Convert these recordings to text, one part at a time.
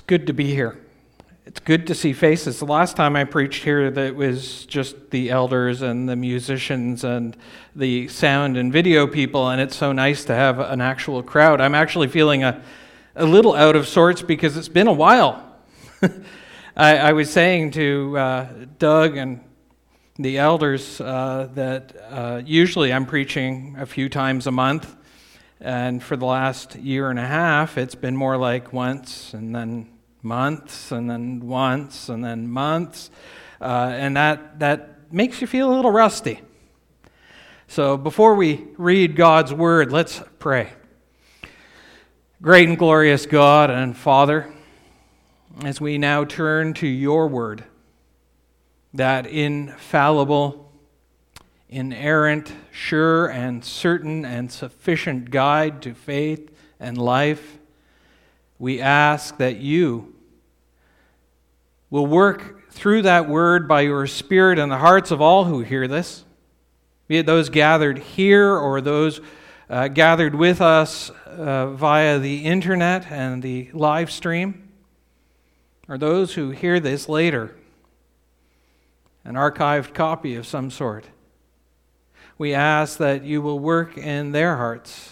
good to be here. It's good to see faces. The last time I preached here, that was just the elders and the musicians and the sound and video people, and it's so nice to have an actual crowd. I'm actually feeling a little out of sorts because it's been a while. I was saying to Doug and the elders that usually I'm preaching a few times a month, and for the last year and a half, it's been more like once and then months and then once and then months, and that makes you feel a little rusty. So before we read God's Word, let's pray. Great and glorious God and Father, as we now turn to your Word, that infallible, inerrant, sure and certain and sufficient guide to faith and life, we ask that you will work through that word by your Spirit in the hearts of all who hear this, be it those gathered here or those gathered with us via the internet and the live stream, or those who hear this later, an archived copy of some sort. We ask that you will work in their hearts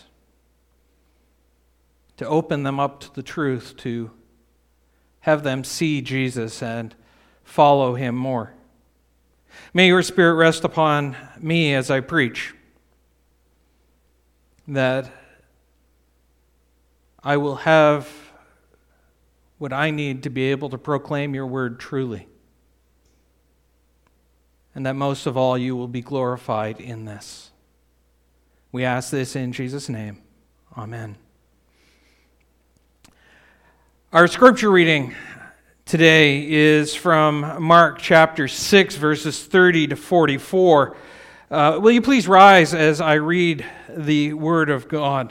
to open them up to the truth, to have them see Jesus and follow him more. May your Spirit rest upon me as I preach, that I will have what I need to be able to proclaim your word truly, and that most of all you will be glorified in this. We ask this in Jesus' name. Amen. Our scripture reading today is from Mark chapter 6, verses 30 to 44. Will you please rise as I read the Word of God?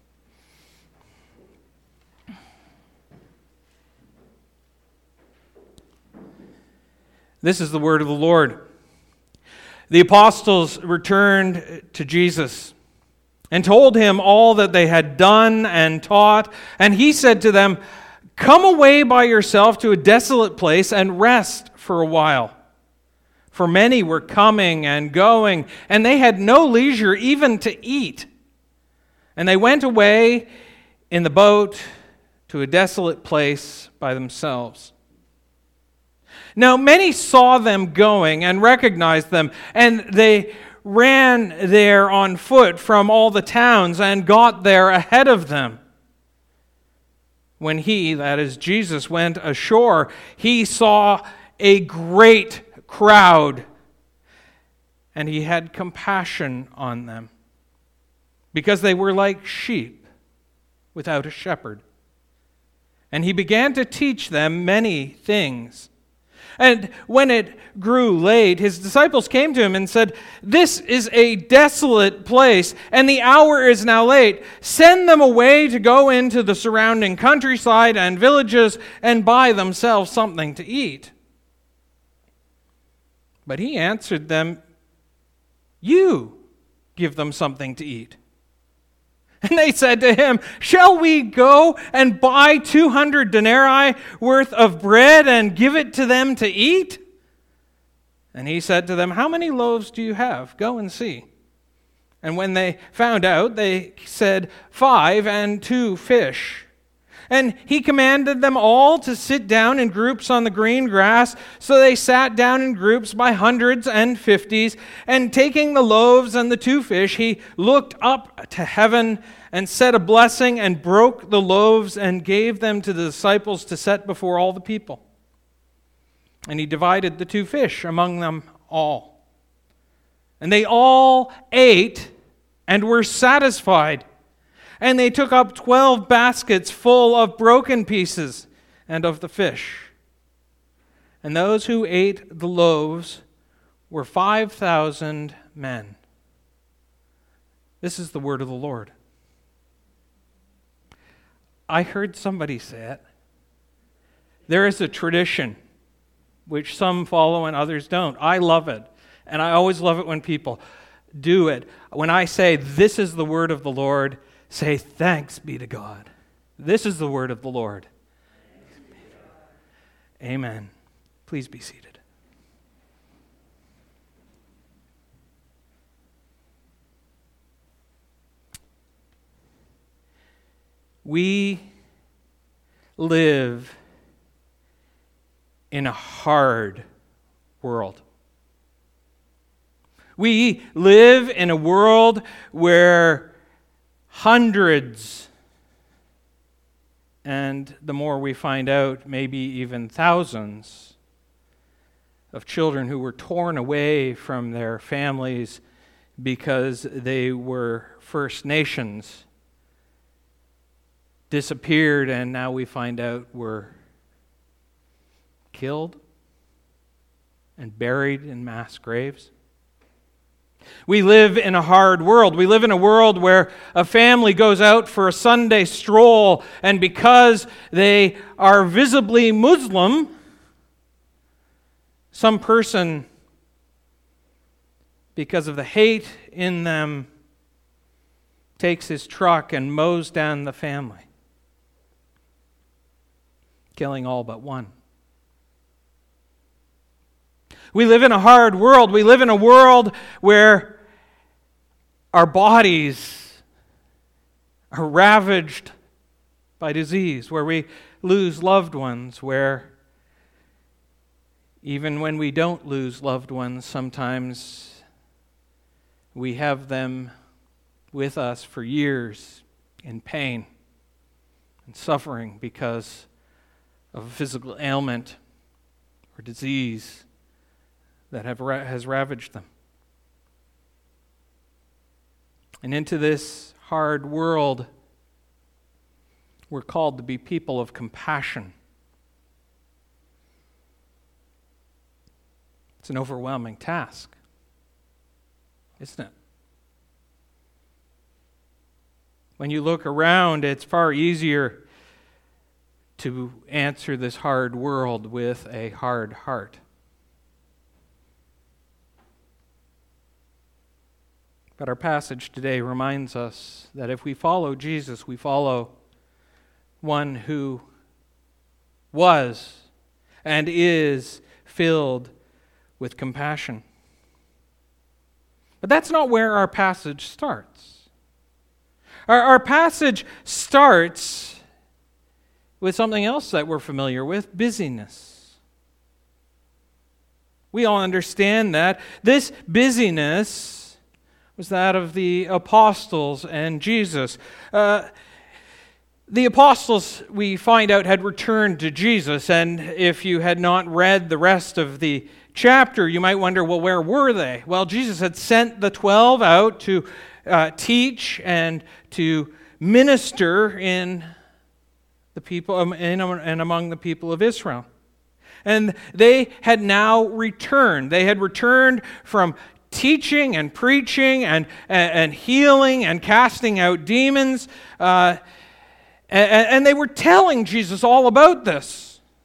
This is the word of the Lord. The apostles returned to Jesus and told him all that they had done and taught, and he said to them, "Come away by yourself to a desolate place and rest for a while." For many were coming and going, and they had no leisure even to eat. And they went away in the boat to a desolate place by themselves. Now many saw them going and recognized them, and they ran there on foot from all the towns and got there ahead of them. When he, that is Jesus, went ashore, he saw a great crowd, and he had compassion on them, because they were like sheep without a shepherd. And he began to teach them many things. And when it grew late, his disciples came to him and said, "This is a desolate place, and the hour is now late. Send them away to go into the surrounding countryside and villages and buy themselves something to eat." But he answered them, "You give them something to eat." And they said to him, "Shall we go and buy 200 denarii worth of bread and give it to them to eat?" And he said to them, "How many loaves do you have? Go and see." And when they found out, they said, 5 and 2 fish. And he commanded them all to sit down in groups on the green grass. So they sat down in groups by hundreds and fifties. And taking the loaves and the 2 fish, he looked up to heaven and said a blessing and broke the loaves and gave them to the disciples to set before all the people. And he divided the 2 fish among them all. And they all ate and were satisfied. And they took up 12 baskets full of broken pieces and of the fish. And those who ate the loaves were 5,000 men. This is the word of the Lord. I heard somebody say it. There is a tradition which some follow and others don't. I love it. And I always love it when people do it. When I say, "This is the word of the Lord," say, "Thanks be to God. This is the word of the Lord." Amen. Please be seated. We live in a hard world. We live in a world where hundreds, and the more we find out, maybe even thousands, of children who were torn away from their families because they were First Nations disappeared, and now we find out were killed and buried in mass graves. We live in a hard world. We live in a world where a family goes out for a Sunday stroll, and because they are visibly Muslim, some person, because of the hate in them, takes his truck and mows down the family, killing all but one. We live in a hard world. We live in a world where our bodies are ravaged by disease, where we lose loved ones, where even when we don't lose loved ones, sometimes we have them with us for years in pain and suffering because of a physical ailment or disease that has ravaged them. And into this hard world, we're called to be people of compassion. It's an overwhelming task, isn't it? When you look around, it's far easier to answer this hard world with a hard heart. But our passage today reminds us that if we follow Jesus, we follow one who was and is filled with compassion. But that's not where our passage starts. Our passage starts with something else that we're familiar with: busyness. We all understand that. This busyness was that of the apostles and Jesus. The apostles, we find out, had returned to Jesus, and if you had not read the rest of the chapter, you might wonder, well, where were they? Well, Jesus had sent the 12 out to teach and to minister in the people and among the people of Israel. And they had now returned. They had returned from teaching and preaching and healing and casting out demons. And they were telling Jesus all about this.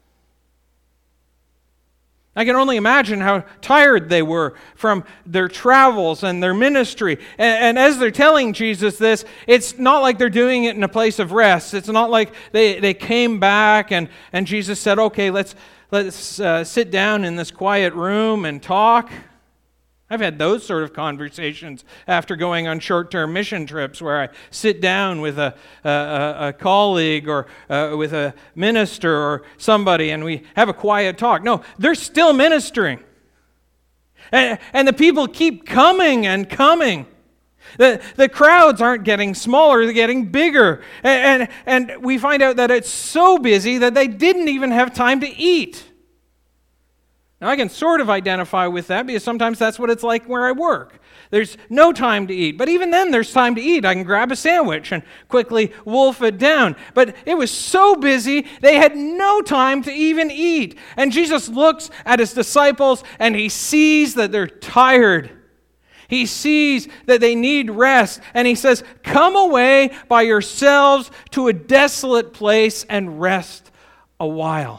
I can only imagine how tired they were from their travels and their ministry. And as they're telling Jesus this, it's not like they're doing it in a place of rest. It's not like they came back and Jesus said, okay, let's sit down in this quiet room and talk. I've had those sort of conversations after going on short-term mission trips where I sit down with a colleague or with a minister or somebody and we have a quiet talk. No, they're still ministering. And the people keep coming and coming. The crowds aren't getting smaller, they're getting bigger. And we find out that it's so busy that they didn't even have time to eat. Now, I can sort of identify with that because sometimes that's what it's like where I work. There's no time to eat. But even then, there's time to eat. I can grab a sandwich and quickly wolf it down. But it was so busy, they had no time to even eat. And Jesus looks at his disciples and he sees that they're tired. He sees that they need rest. And he says, come away by yourselves to a desolate place and rest a while.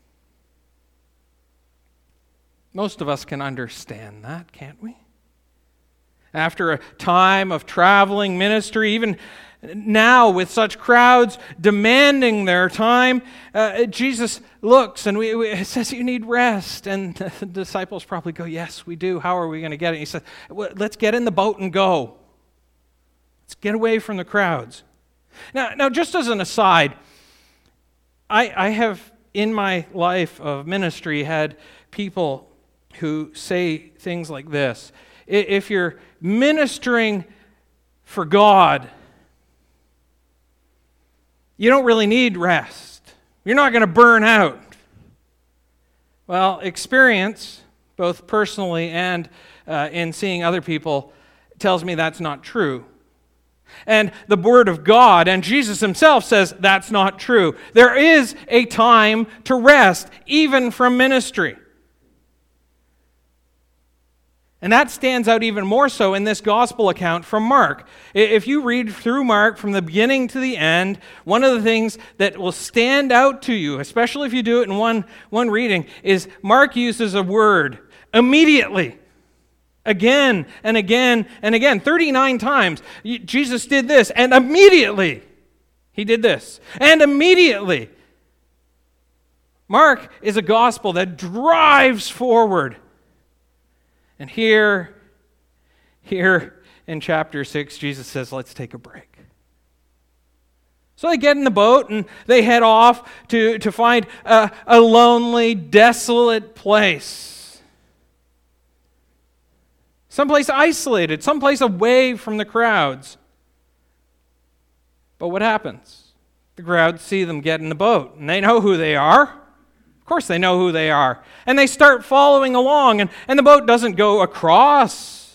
Most of us can understand that, can't we? After a time of traveling ministry, even Now, with such crowds demanding their time, Jesus looks and it says, you need rest. And the disciples probably go, yes, we do. How are we going to get it? He says, well, let's get in the boat and go. Let's get away from the crowds. Now, just as an aside, I have in my life of ministry had people who say things like this. If you're ministering for God, you don't really need rest. You're not going to burn out. Well, experience, both personally and in seeing other people, tells me that's not true. And the Word of God and Jesus himself says that's not true. There is a time to rest, even from ministry. And that stands out even more so in this gospel account from Mark. If you read through Mark from the beginning to the end, one of the things that will stand out to you, especially if you do it in one reading, is Mark uses a word, immediately. Again and again and again. 39 times. Jesus did this, and immediately he did this. And immediately. Mark is a gospel that drives forward. And here in chapter 6, Jesus says, let's take a break. So they get in the boat and they head off to find a lonely, desolate place. Someplace isolated, someplace away from the crowds. But what happens? The crowds see them get in the boat, and they know who they are. Of course they know who they are. And they start following along, and the boat doesn't go across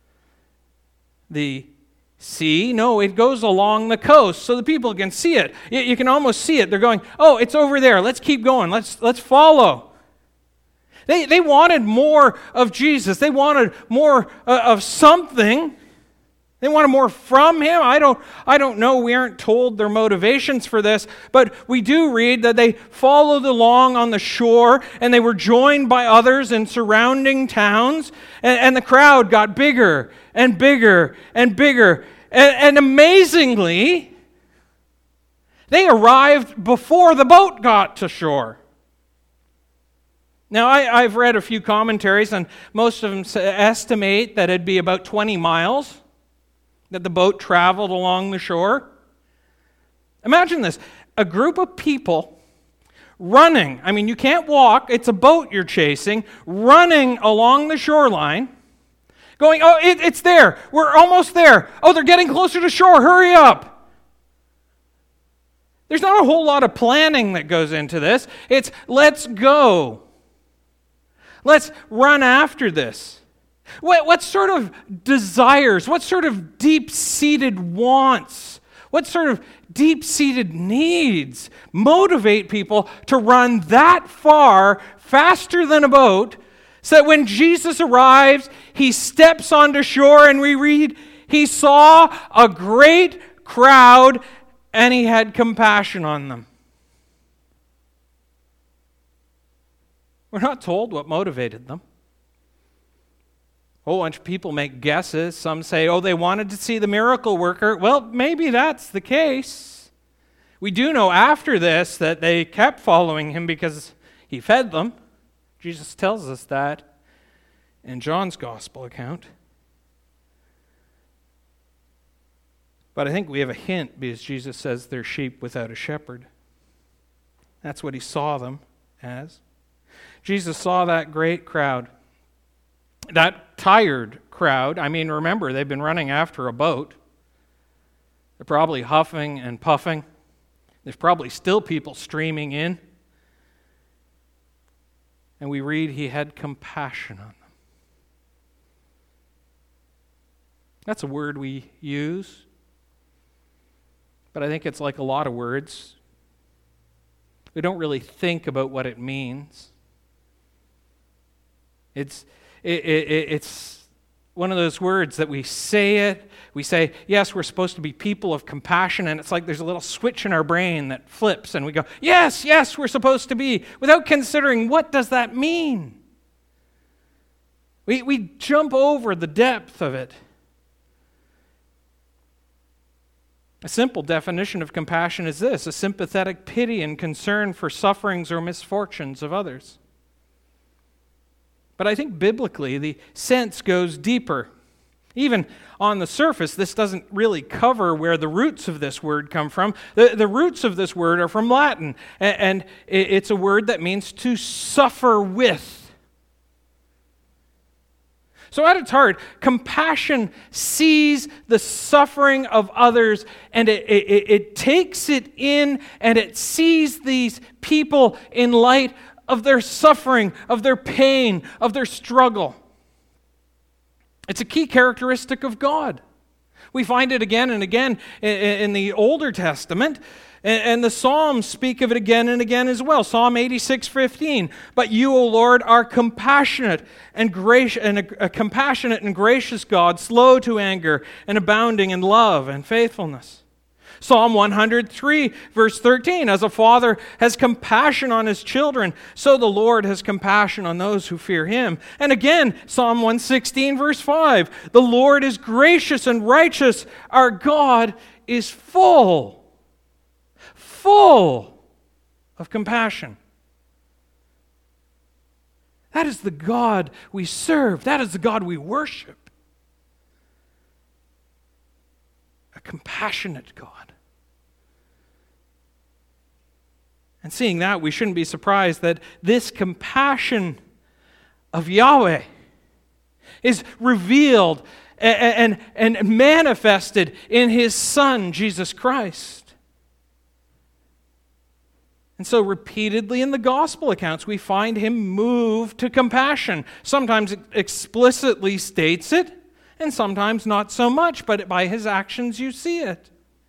the sea. No, it goes along the coast so the people can see it. You can almost see it. They're going, oh, it's over there. Let's keep going. Let's follow. They wanted more of Jesus. They wanted more of something. They wanted more from him. I don't know. We aren't told their motivations for this, but we do read that they followed along on the shore and they were joined by others in surrounding towns, and the crowd got bigger and bigger and bigger. And amazingly, they arrived before the boat got to shore. Now, I've read a few commentaries, and most of them estimate that it'd be about 20 miles that the boat traveled along the shore. Imagine this, a group of people running. I mean, you can't walk, it's a boat you're chasing, running along the shoreline, going, oh, it's there, we're almost there. Oh, they're getting closer to shore, hurry up. There's not a whole lot of planning that goes into this. It's, let's go. Let's run after this. What sort of desires, what sort of deep-seated wants, what sort of deep-seated needs motivate people to run that far, faster than a boat, so that when Jesus arrives, he steps onto shore, and we read, he saw a great crowd, and he had compassion on them. We're not told what motivated them. A whole bunch of people make guesses. Some say, oh, they wanted to see the miracle worker. Well, maybe that's the case. We do know after this that they kept following him because he fed them. Jesus tells us that in John's gospel account. But I think we have a hint because Jesus says they're sheep without a shepherd. That's what he saw them as. Jesus saw that great crowd. That tired crowd. I mean, remember, they've been running after a boat. They're probably huffing and puffing. There's probably still people streaming in. And we read he had compassion on them. That's a word we use. But I think it's like a lot of words. We don't really think about what it means. It's one of those words that we say, yes, we're supposed to be people of compassion, and it's like there's a little switch in our brain that flips, and we go, yes, we're supposed to be, without considering what does that mean. We jump over the depth of it. A simple definition of compassion is this: a sympathetic pity and concern for sufferings or misfortunes of others. But I think biblically, the sense goes deeper. Even on the surface, this doesn't really cover where the roots of this word come from. The roots of this word are from Latin, and it's a word that means to suffer with. So at its heart, compassion sees the suffering of others, and it takes it in, and it sees these people in light of their suffering, of their pain, of their struggle. It's a key characteristic of God. We find it again and again in the Older Testament, and the Psalms speak of it again and again as well. Psalm 86:15. But you, O Lord, are compassionate and gracious, and a compassionate and gracious God, slow to anger and abounding in love and faithfulness. Psalm 103, verse 13. As a father has compassion on his children, so the Lord has compassion on those who fear him. And again, Psalm 116, verse 5. The Lord is gracious and righteous. Our God is full of compassion. That is the God we serve. That is the God we worship. A compassionate God. And seeing that, we shouldn't be surprised that this compassion of Yahweh is revealed and manifested in His Son, Jesus Christ. And so repeatedly in the gospel accounts, we find Him moved to compassion. Sometimes it explicitly states it, and sometimes not so much, but by His actions you see it.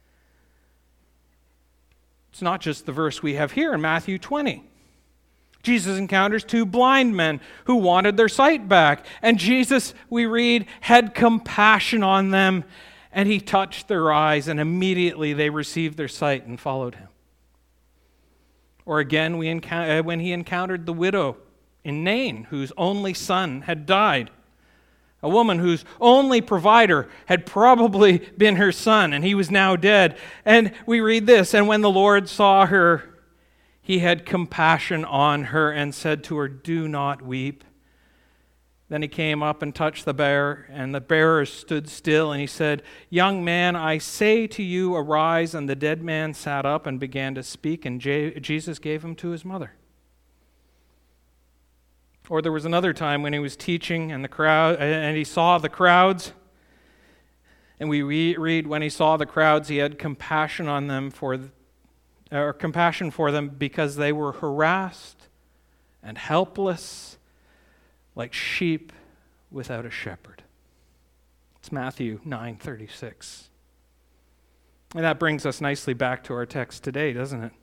It's not just the verse we have here in Matthew 20. Jesus encounters two blind men who wanted their sight back. And Jesus, we read, had compassion on them, and He touched their eyes, and immediately they received their sight and followed Him. Or again, when He encountered the widow in Nain, whose only son had died. A woman whose only provider had probably been her son, and he was now dead. And we read this, and when the Lord saw her, He had compassion on her and said to her, do not weep. Then He came up and touched the bearer, and the bearer stood still, and He said, young man, I say to you, arise. And the dead man sat up and began to speak, and Jesus gave him to his mother. Or there was another time when He was teaching, and He saw the crowds. And we read, when He saw the crowds, He had compassion on them compassion for them because they were harassed and helpless, like sheep without a shepherd. It's Matthew 9:36. And that brings us nicely back to our text today, doesn't it?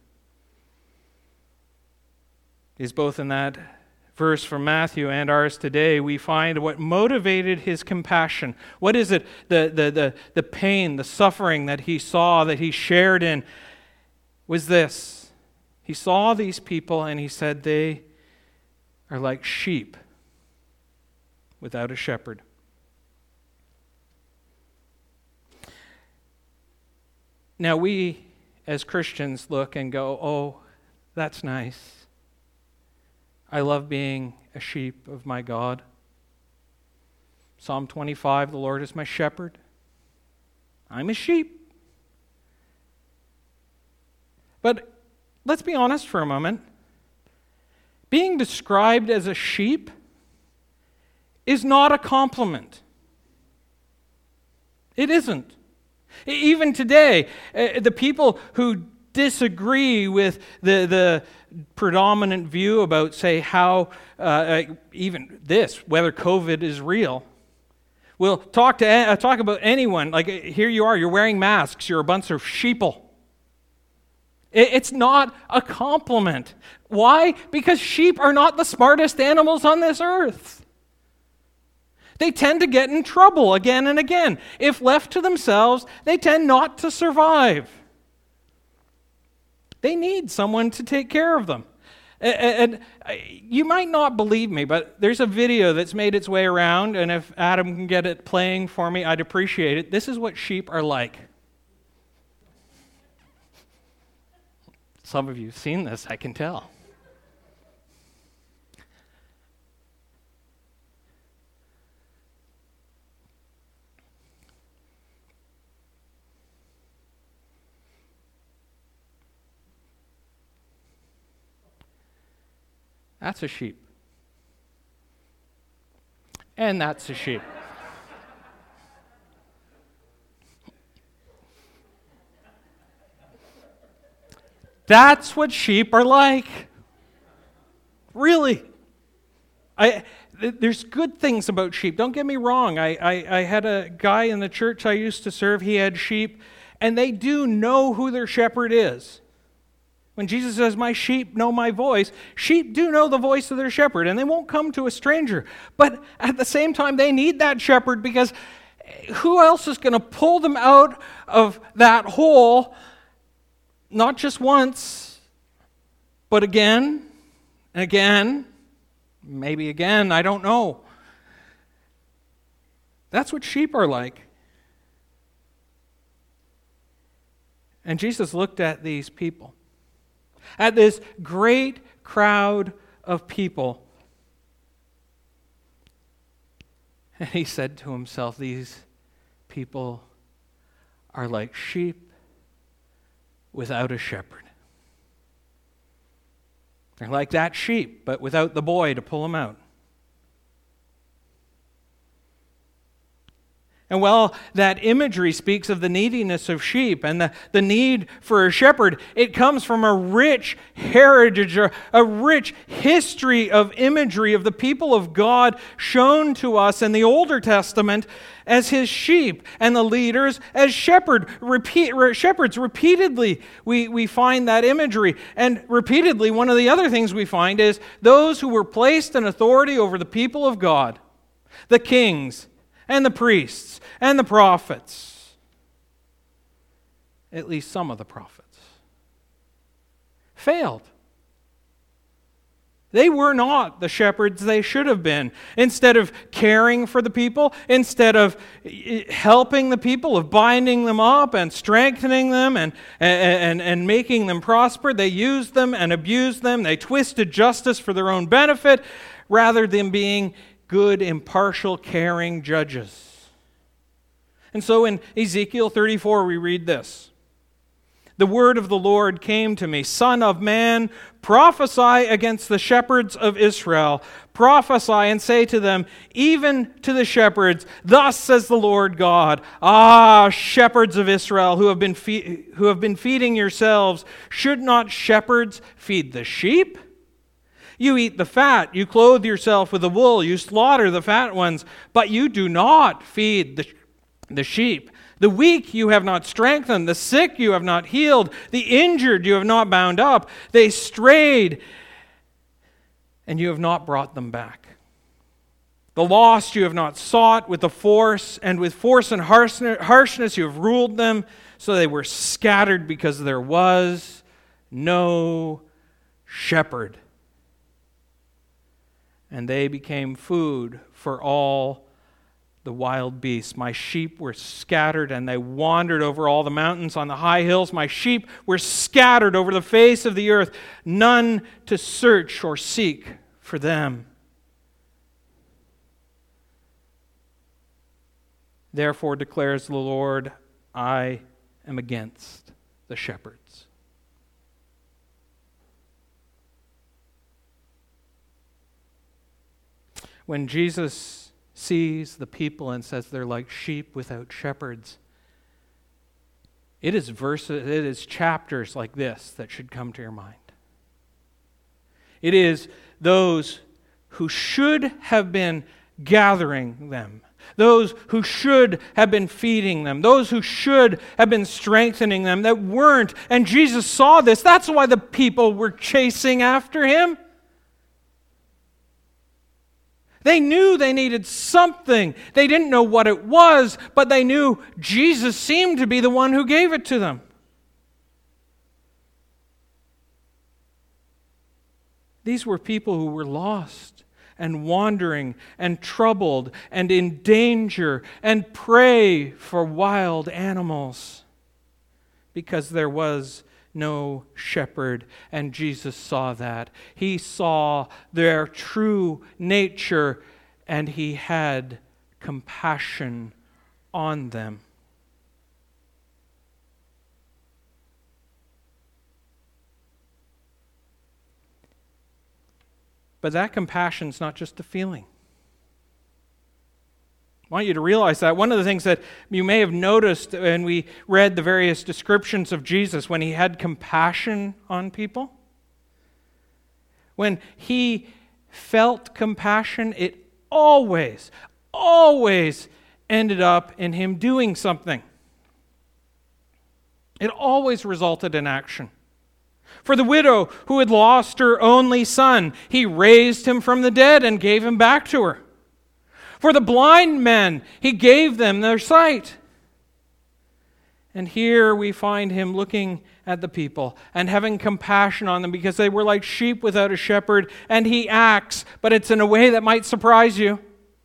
Is both in that verse from Matthew and ours today, we find what motivated His compassion. What is it? The pain, the suffering that He saw, that He shared in, was this. He saw these people and He said, they are like sheep without a shepherd. Now we, as Christians, look and go, oh, that's nice. I love being a sheep of my God. Psalm 25, the Lord is my shepherd. I'm a sheep. But let's be honest for a moment. Being described as a sheep is not a compliment. It isn't. Even today, the people who disagree with the predominant view about, say, how even this, whether COVID is real, will talk about anyone. Like, here you are, you're wearing masks, you're a bunch of sheeple. It's not a compliment. Why? Because sheep are not the smartest animals on this earth. They tend to get in trouble again and again. If left to themselves, they tend not to survive. They need someone to take care of them. And you might not believe me, but there's a video that's made its way around, and if Adam can get it playing for me, I'd appreciate it. This is what sheep are like. Some of you have seen this, I can tell. That's a sheep. And that's a sheep. That's what sheep are like. Really. There's good things about sheep. Don't get me wrong. I had a guy in the church I used to serve. He had sheep, and they do know who their shepherd is. When Jesus says, "My sheep know my voice," sheep do know the voice of their shepherd, and they won't come to a stranger. But at the same time, they need that shepherd, because who else is going to pull them out of that hole, not just once, but again and again, maybe again, I don't know. That's what sheep are like. And Jesus looked at these people, at this great crowd of people. And he said to himself, these people are like sheep without a shepherd. They're like that sheep, but without the boy to pull them out. And while that imagery speaks of the neediness of sheep and the need for a shepherd, it comes from a rich heritage, a rich history of imagery of the people of God shown to us in the Older Testament as his sheep, and the leaders as shepherds. Repeatedly, we find that imagery. And repeatedly, one of the other things we find is those who were placed in authority over the people of God, the kings, and the priests, and the prophets, at least some of the prophets, failed. They were not the shepherds they should have been. Instead of caring for the people, instead of helping the people, of binding them up and strengthening them and making them prosper, they used them and abused them. They twisted justice for their own benefit rather than being good, impartial, caring judges. And so in Ezekiel 34, we read this. The word of the Lord came to me, Son of man, prophesy against the shepherds of Israel. Prophesy and say to them, even to the shepherds, thus says the Lord God, Ah, shepherds of Israel, who have been feeding yourselves, should not shepherds feed the sheep? You eat the fat, you clothe yourself with the wool, you slaughter the fat ones, but you do not feed the sheep. The weak you have not strengthened, the sick you have not healed, the injured you have not bound up. They strayed, and you have not brought them back. The lost you have not sought with force and harshness you have ruled them, so they were scattered because there was no shepherd. And they became food for all the wild beasts. My sheep were scattered, and they wandered over all the mountains on the high hills. My sheep were scattered over the face of the earth, none to search or seek for them. Therefore declares the Lord, I am against the shepherds. When Jesus sees the people and says they're like sheep without shepherds, it is chapters like this that should come to your mind. It is those who should have been gathering them, those who should have been feeding them, those who should have been strengthening them that weren't. And Jesus saw this. That's why the people were chasing after him. They knew they needed something. They didn't know what it was, but they knew Jesus seemed to be the one who gave it to them. These were people who were lost and wandering and troubled and in danger and prey for wild animals because there was no shepherd. And Jesus saw that. He saw their true nature, and he had compassion on them. But that compassion is not just a feeling. I want you to realize that. One of the things that you may have noticed when we read the various descriptions of Jesus, when he had compassion on people, when he felt compassion, it always ended up in him doing something. It always resulted in action. For the widow who had lost her only son, he raised him from the dead and gave him back to her. For the blind men, he gave them their sight. And here we find him looking at the people and having compassion on them because they were like sheep without a shepherd, and he acts, but it's in a way that might surprise you,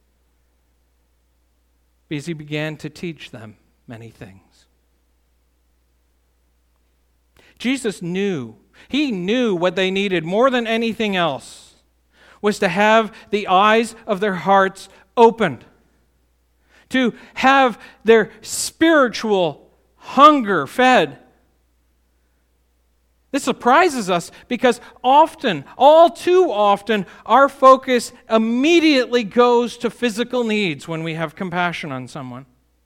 because he began to teach them many things. Jesus knew. He knew what they needed more than anything else was to have the eyes of their hearts opened, to have their spiritual hunger fed. This surprises us because often, all too often, our focus immediately goes to physical needs when we have compassion on someone.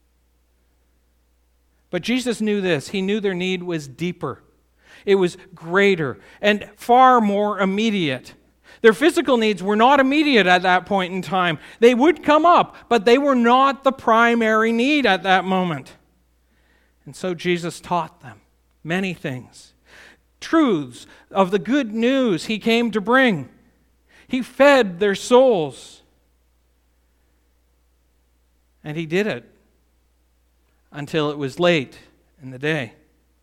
But Jesus knew this. He knew their need was deeper. It was greater and far more immediate. Their physical needs were not immediate at that point in time. They would come up, but they were not the primary need at that moment. And so Jesus taught them many things. Truths of the good news he came to bring. He fed their souls. And he did it until it was late in the day.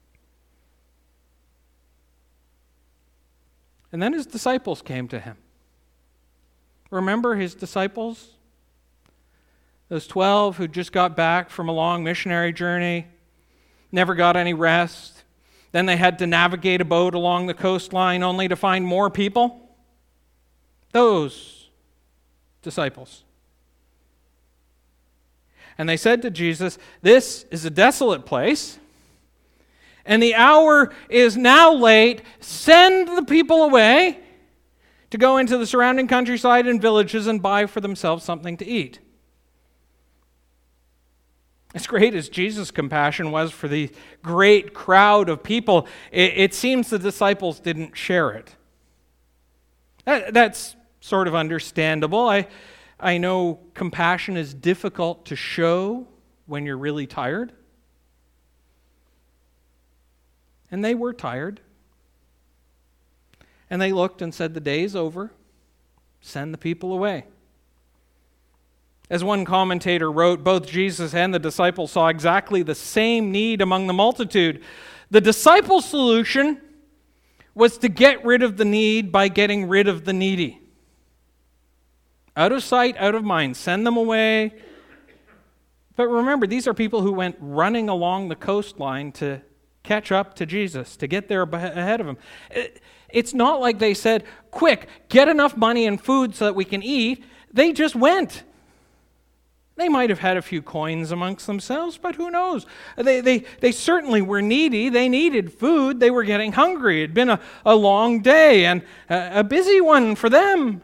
And then his disciples came to him. Remember his disciples? Those 12 who just got back from a long missionary journey, never got any rest. Then they had to navigate a boat along the coastline only to find more people. Those disciples. And they said to Jesus, "This is a desolate place, and the hour is now late. Send the people away to go into the surrounding countryside and villages and buy for themselves something to eat." As great as Jesus' compassion was for the great crowd of people, it seems the disciples didn't share it. That's sort of understandable. I know compassion is difficult to show when you're really tired. And they were tired. And they looked and said, "The day's over. Send the people away." As one commentator wrote, both Jesus and the disciples saw exactly the same need among the multitude. The disciples' solution was to get rid of the need by getting rid of the needy. Out of sight, out of mind. Send them away. But remember, these are people who went running along the coastline to catch up to Jesus, to get there ahead of him. It's not like they said, "Quick, get enough money and food so that we can eat." They just went. They might have had a few coins amongst themselves, but who knows? They certainly were needy. They needed food. They were getting hungry. It had been a long day and a busy one for them.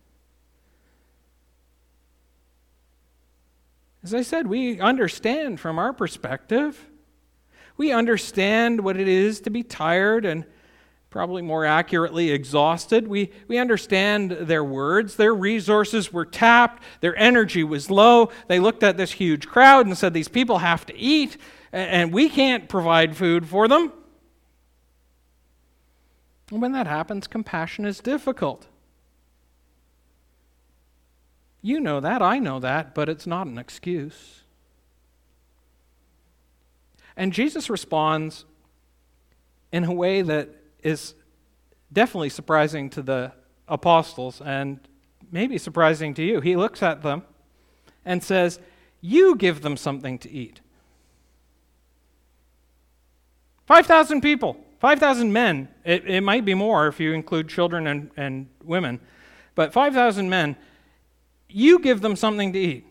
As I said, we understand from our perspective. We understand what it is to be tired and probably more accurately exhausted. We understand their words. Their resources were tapped. Their energy was low. They looked at this huge crowd and said, "These people have to eat, and we can't provide food for them." And when that happens, compassion is difficult. You know that, I know that, but it's not an excuse. And Jesus responds in a way that is definitely surprising to the apostles and maybe surprising to you. He looks at them and says, "You give them something to eat." 5,000 people, 5,000 men. It might be more if you include children and women. But 5,000 men, you give them something to eat.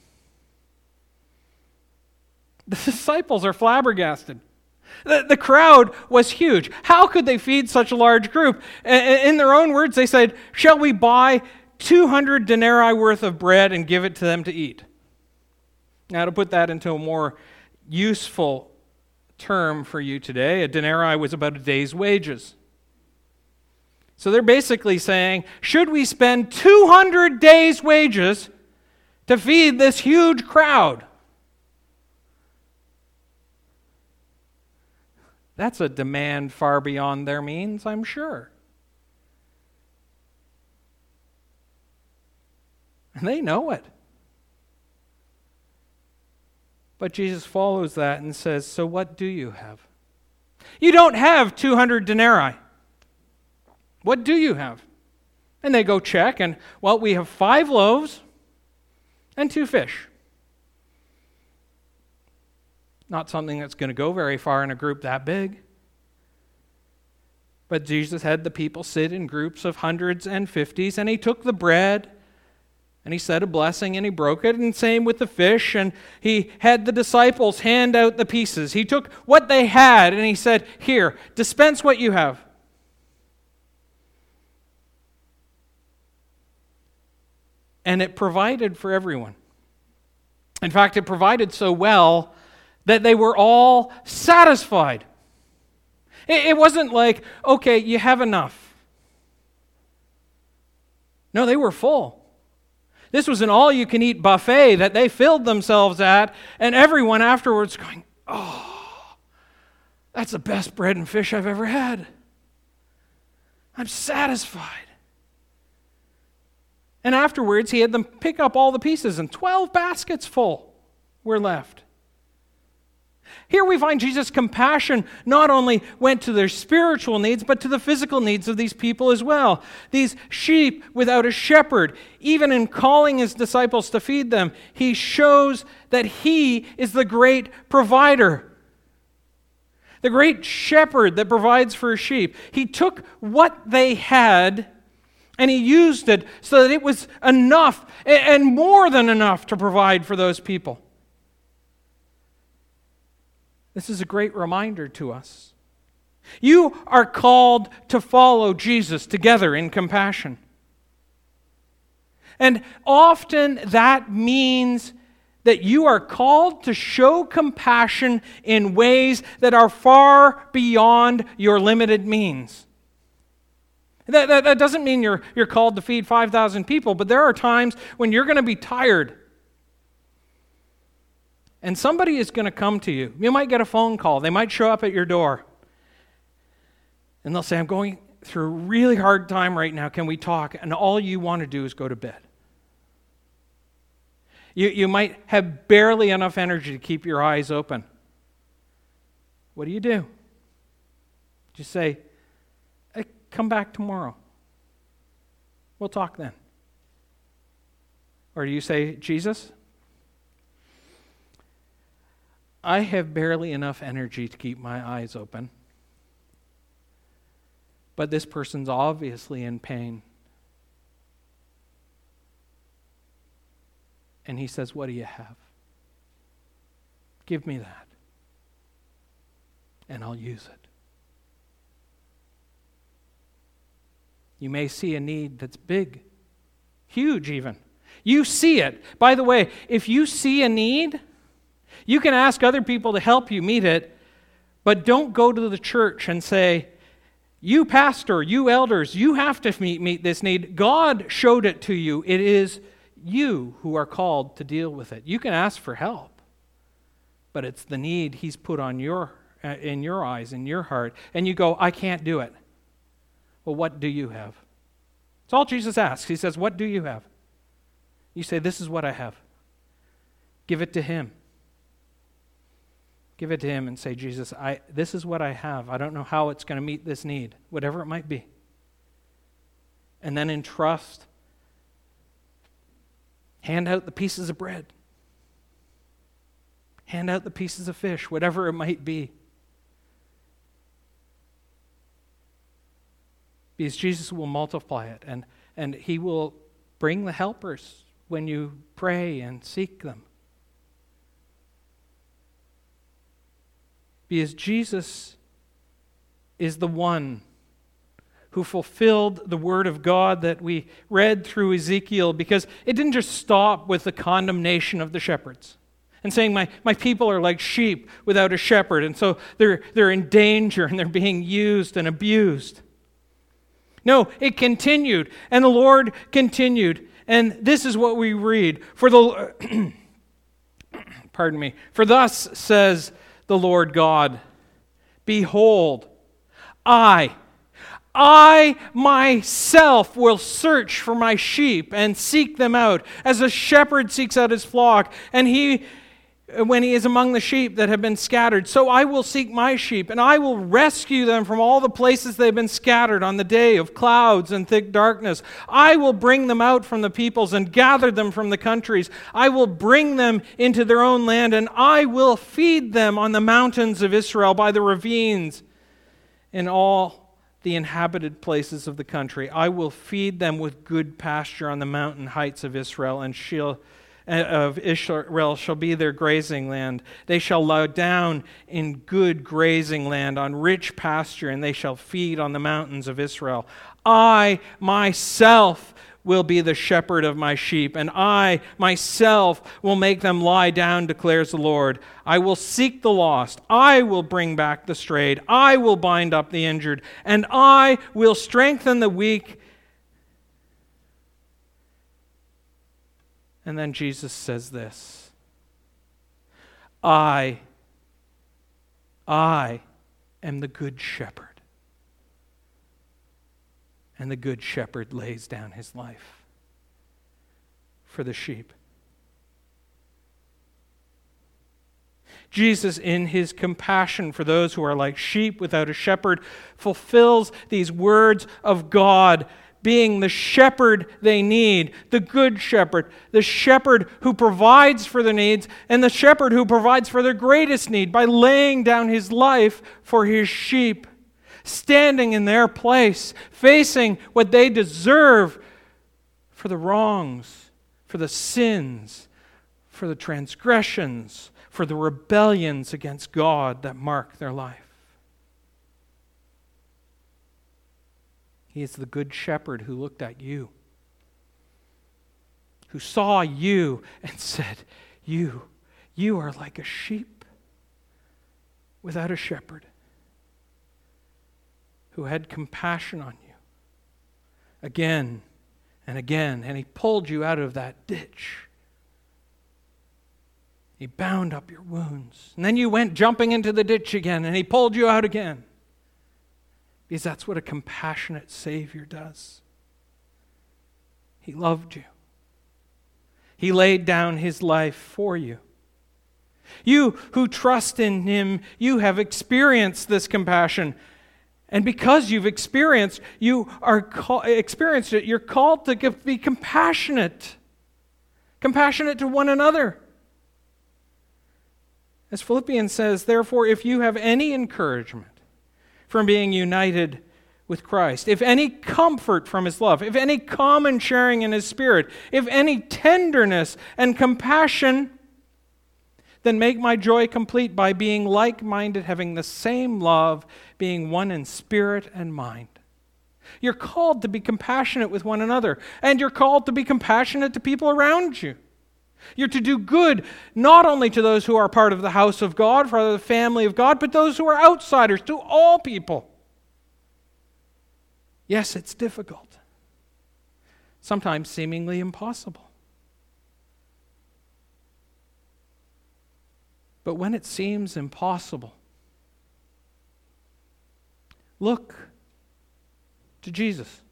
The disciples are flabbergasted. The crowd was huge. How could they feed such a large group? In their own words, they said, "Shall we buy 200 denarii worth of bread and give it to them to eat?" Now, to put that into a more useful term for you today, a denarii was about a day's wages. So they're basically saying, should we spend 200 days' wages to feed this huge crowd? That's a demand far beyond their means, I'm sure. And they know it. But Jesus follows that and says, so what do you have? You don't have 200 denarii. What do you have? And they go check, and, well, we have 5 loaves and 2 fish. Not something that's going to go very far in a group that big. But Jesus had the people sit in groups of hundreds and 50s, and he took the bread, and he said a blessing, and he broke it, and same with the fish, and he had the disciples hand out the pieces. He took what they had, and he said, here, dispense what you have. And it provided for everyone. In fact, it provided so well that they were all satisfied. It wasn't like, okay, you have enough. No, they were full. This was an all-you-can-eat buffet that they filled themselves at, and everyone afterwards going, oh, that's the best bread and fish I've ever had. I'm satisfied. And afterwards, he had them pick up all the pieces, and 12 baskets full were left. Here we find Jesus' compassion not only went to their spiritual needs, but to the physical needs of these people as well. These sheep without a shepherd, even in calling his disciples to feed them, he shows that he is the great provider. The great shepherd that provides for his sheep. He took what they had and he used it so that it was enough and more than enough to provide for those people. This is a great reminder to us. You are called to follow Jesus together in compassion. And often that means that you are called to show compassion in ways that are far beyond your limited means. That doesn't mean you're called to feed 5,000 people, but there are times when you're going to be tired. And somebody is going to come to you. You might get a phone call. They might show up at your door. And they'll say, I'm going through a really hard time right now. Can we talk? And all you want to do is go to bed. You might have barely enough energy to keep your eyes open. What do? Just say, hey, come back tomorrow. We'll talk then. Or do you say, Jesus, I have barely enough energy to keep my eyes open, but this person's obviously in pain. And he says, what do you have? Give me that, and I'll use it. You may see a need that's big, huge even. You see it. By the way, if you see a need, you can ask other people to help you meet it, but don't go to the church and say, you pastor, you elders, you have to meet this need. God showed it to you. It is you who are called to deal with it. You can ask for help, but it's the need he's put on in your eyes, in your heart, and you go, I can't do it. Well, what do you have? It's all Jesus asks. He says, what do you have? You say, this is what I have. Give it to him. Give it to him and say, Jesus, this is what I have. I don't know how it's going to meet this need, whatever it might be. And then in trust, hand out the pieces of bread. Hand out the pieces of fish, whatever it might be. because Jesus will multiply it, and he will bring the helpers when you pray and seek them. Because Jesus is the one who fulfilled the word of God that we read through Ezekiel, because it didn't just stop with the condemnation of the shepherds and saying, my people are like sheep without a shepherd, and so they're in danger and they're being used and abused. No, it continued, and the Lord continued, and this is what we read. For thus says the Lord God, behold, I myself will search for my sheep and seek them out, as a shepherd seeks out his flock, and when he is among the sheep that have been scattered. So I will seek my sheep, and I will rescue them from all the places they've been scattered on the day of clouds and thick darkness. I will bring them out from the peoples and gather them from the countries. I will bring them into their own land, and I will feed them on the mountains of Israel, by the ravines, in all the inhabited places of the country. I will feed them with good pasture on the mountain heights of Israel, and Israel shall be their grazing land. They shall lie down in good grazing land on rich pasture, and they shall feed on the mountains of Israel. I myself will be the shepherd of my sheep, and I myself will make them lie down, declares the Lord. I will seek the lost. I will bring back the strayed. I will bind up the injured, and I will strengthen the weak. And then Jesus says this, I am the good shepherd. And the good shepherd lays down his life for the sheep. Jesus, in his compassion for those who are like sheep without a shepherd, fulfills these words of God, being the shepherd they need, the good shepherd, the shepherd who provides for their needs, and the shepherd who provides for their greatest need by laying down his life for his sheep, standing in their place, facing what they deserve for the wrongs, for the sins, for the transgressions, for the rebellions against God that mark their life. He is the good shepherd who looked at you, who saw you and said, you are like a sheep without a shepherd, who had compassion on you again and again, and he pulled you out of that ditch. He bound up your wounds, and then you went jumping into the ditch again, and he pulled you out again. Because that's what a compassionate Savior does. He loved you. He laid down his life for you. You who trust in him, you have experienced this compassion. And because you've experienced it, you're called to be compassionate. Compassionate to one another. As Philippians says, therefore, if you have any encouragement from being united with Christ, if any comfort from his love, if any common sharing in his Spirit, if any tenderness and compassion, then make my joy complete by being like-minded, having the same love, being one in spirit and mind. You're called to be compassionate with one another, and you're called to be compassionate to people around you. You're to do good not only to those who are part of the house of God, part of the family of God, but those who are outsiders, to all people. Yes, it's difficult, sometimes seemingly impossible. But when it seems impossible, look to Jesus.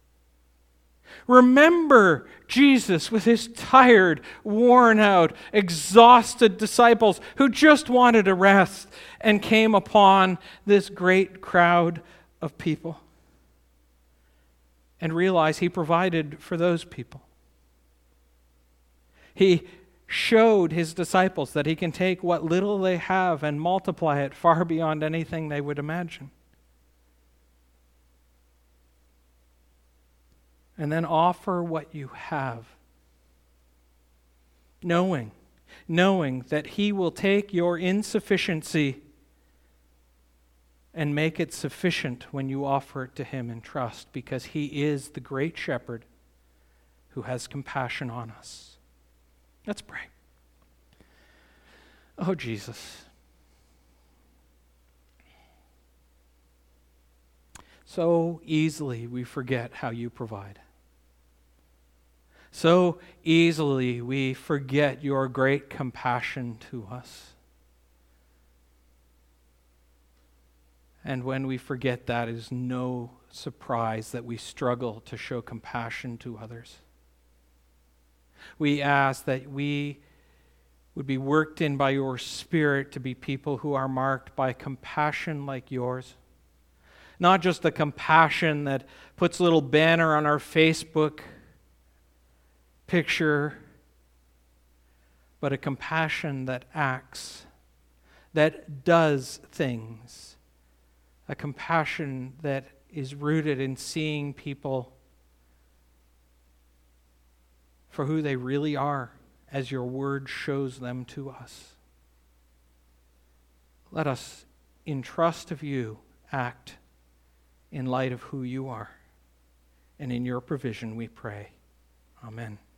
Remember Jesus with his tired, worn out, exhausted disciples who just wanted a rest and came upon this great crowd of people. And realize he provided for those people. He showed his disciples that he can take what little they have and multiply it far beyond anything they would imagine. And then offer what you have, knowing that He will take your insufficiency and make it sufficient when you offer it to Him in trust, because He is the great shepherd who has compassion on us. Let's pray. Oh, Jesus. So easily we forget how you provide. So easily we forget your great compassion to us. And when we forget that, it is no surprise that we struggle to show compassion to others. We ask that we would be worked in by your Spirit to be people who are marked by compassion like yours. Not just the compassion that puts a little banner on our Facebook picture, but a compassion that acts, that does things. A compassion that is rooted in seeing people for who they really are, as your word shows them to us. Let us, in trust of you, act in light of who you are. And in your provision we pray. Amen.